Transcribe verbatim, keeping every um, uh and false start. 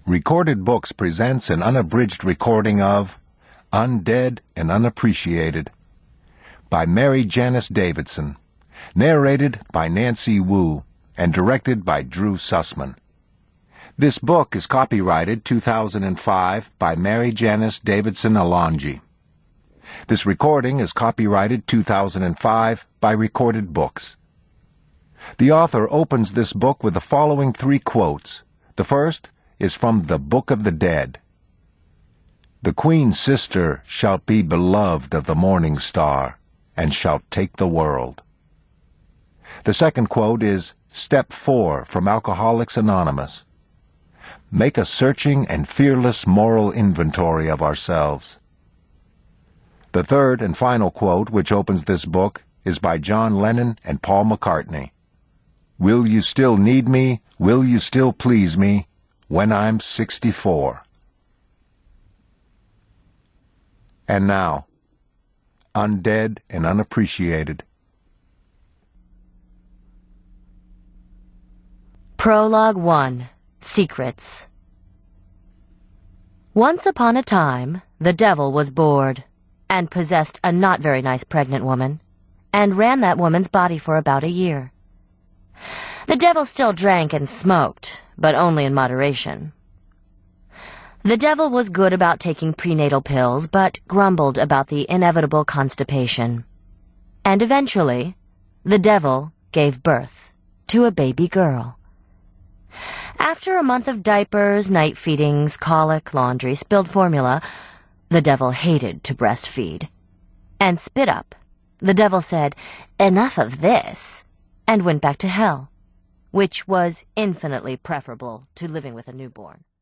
Recorded Books presents an unabridged recording of Undead and Unappreciated by Mary Janice Davidson, narrated by Nancy Wu, and directed by Drew Sussman. This book is copyrighted two thousand five by Mary Janice Davidson Alonji. This recording is copyrighted two thousand five by Recorded Books. The author opens this book with the following three quotes. The first is from the Book of the Dead. The Queen's sister shalt be beloved of the morning star, and shalt take the world. The second quote is Step four from Alcoholics Anonymous. Make a searching and fearless moral inventory of ourselves. The third and final quote, which opens this book, is by John Lennon and Paul McCartney. Will you still need me? Will you still please me? When I'm sixty-four. And now, Undead and Unappreciated. Prologue one. Secrets. Once upon a time, the devil was bored, and possessed a not very nice pregnant woman, and ran that woman's body for about a year. The devil still drank and smoked, but only in moderation. The devil was good about taking prenatal pills, but grumbled about the inevitable constipation. And eventually, the devil gave birth to a baby girl. After a month of diapers, night feedings, colic, laundry, spilled formula, the devil hated to breastfeed. And spit up, the devil said, "Enough of this," and went back to hell, which was infinitely preferable to living with a newborn.